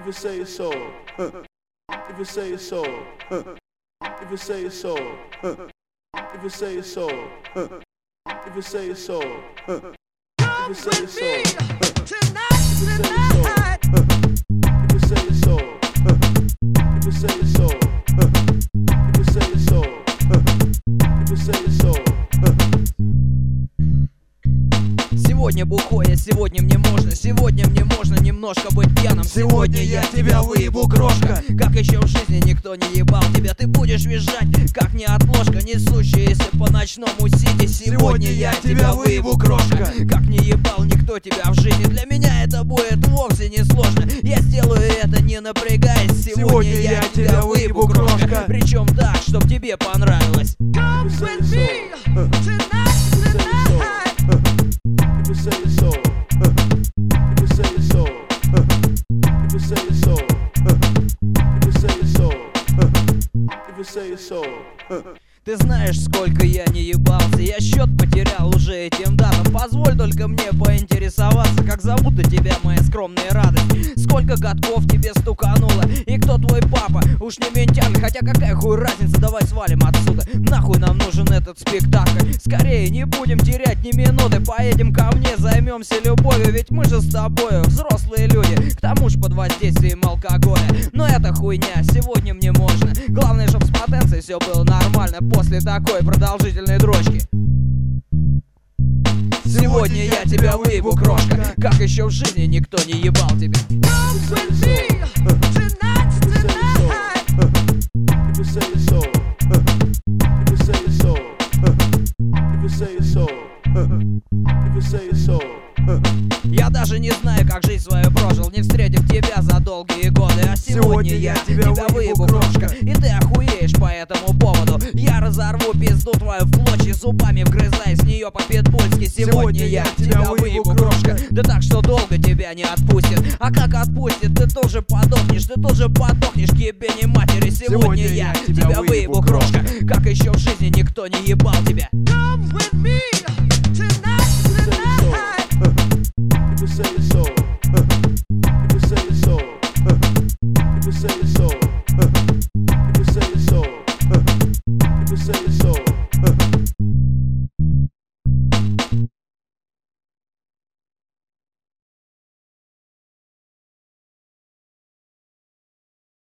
If you say so, if you say so, if you say so, if you say so, if you say so, if you say so, tonight, if you say so, if you say so, if you say so, if you say so. Сегодня бухой, сегодня мне можно немножко быть пьяным. Сегодня я тебя выебу, крошка. Как еще в жизни никто не ебал тебя. Ты будешь визжать, как не отложка, несущаяся по ночному сити. Сегодня я тебя выебу, крошка. Как не ебал никто тебя в жизни. Для меня это будет вовсе не сложно. Я сделаю это, не напрягаясь. Сегодня я тебя выебу, крошка. Причем так, чтоб тебе понравилось. Come with me tonight. If you say so, if you say so, if you say so, if you say so, if you say so. Ты знаешь, сколько я не ебался. Я счет потерял уже этим датам. Позволь только мне поинтересоваться, как зовут-то тебя, моя скромная радость? Сколько годков тебе стукануло? И кто твой папа? Уж не ментян, хотя какая хуй разница? Давай свалим отсюда. Нахуй нам нужен этот спектакль? Скорее, не будем терять ни минуты. Поедем ко мне, займемся любовью. Ведь мы же с тобою взрослые люди, к тому же под воздействием алкоголя. Но это хуйня, сегодня мне можно. Главное, чтоб с потенцией все было нормально после такой продолжительной дрочки. Сегодня я тебя выебу, крошка. Как еще в жизни никто не ебал тебя. Come with me tonight, tonight. If you say so, if you say so, if you say so, if you say so. Я даже не знаю, как жизнь свою прожил, не встретив тебя за долгие годы. А сегодня я тебя выебу, крошка. И ты охуеешь по этому поводу. Я разорву пизду твою в клочья, зубами вгрызаясь в нее по-питбульски. Сегодня я тебя выебу, крошка. Да так, что долго тебя не отпустит. А как отпустит, ты тоже подохнешь. Ты тоже подохнешь к ебени матери. Сегодня я тебя выебу, крошка. Как еще в жизни никто не ебал тебя. Come with me.